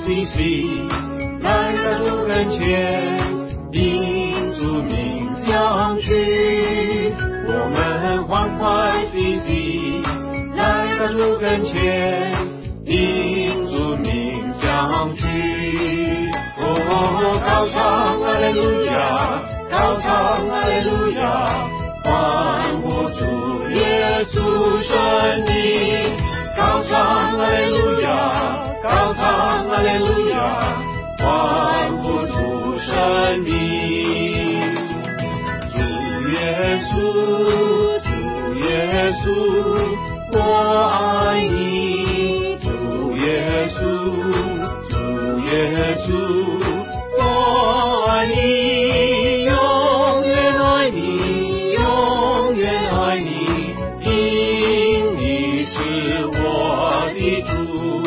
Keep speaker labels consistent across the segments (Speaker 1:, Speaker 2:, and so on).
Speaker 1: 喜喜来到主跟前，迎主名相聚。我们欢欢喜喜来到主跟前，迎主名相聚。高唱哈利路亚，高唱哈利路亚，欢呼主耶稣生命。高唱哈利路亚，高唱哈利路亚，欢呼主生命。主耶稣，主耶稣，我爱你。主耶稣，主耶稣，我爱你，永远爱你，永远爱你，因你是我的主。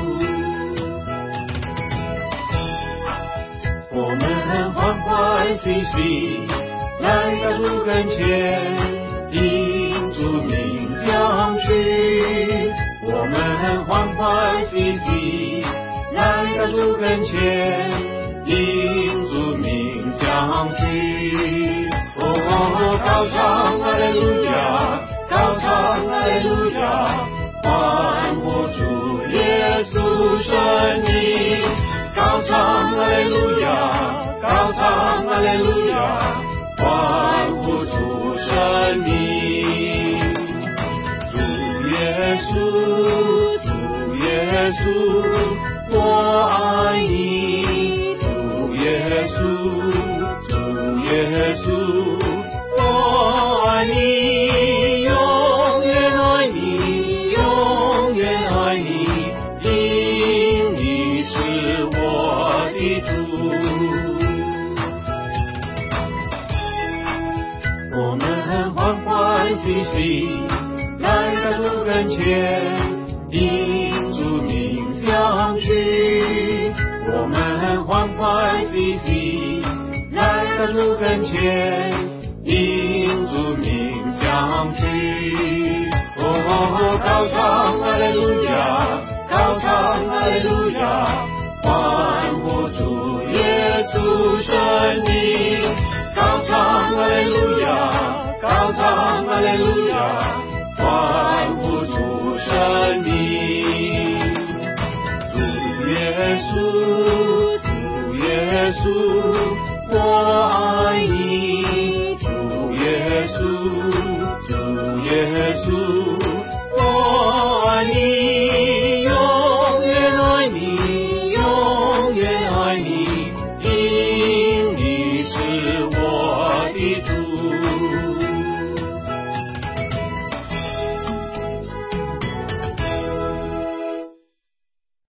Speaker 1: 我们欢欢喜喜来到主跟前，迎主名相聚。我们欢欢喜喜来到主跟前，迎主名相聚。高唱哈利路亚，高唱哈利路亚，欢呼主耶稣生命。高唱哈利路亚，高唱哈利路亚，欢呼主生命。主耶稣，主耶稣，我爱你。主耶稣，主耶稣，我爱你，永远爱你，永远爱你，因你是我的主。我们欢欢喜喜来到主跟前，迎主名相聚。我们欢欢喜喜来到主跟前，迎主名相聚。高唱哈利路亚，高唱哈利路亚，欢呼主耶稣生命。高唱哈利路亚，高唱哈利路亚，欢呼主生命。主耶稣，主耶稣，我爱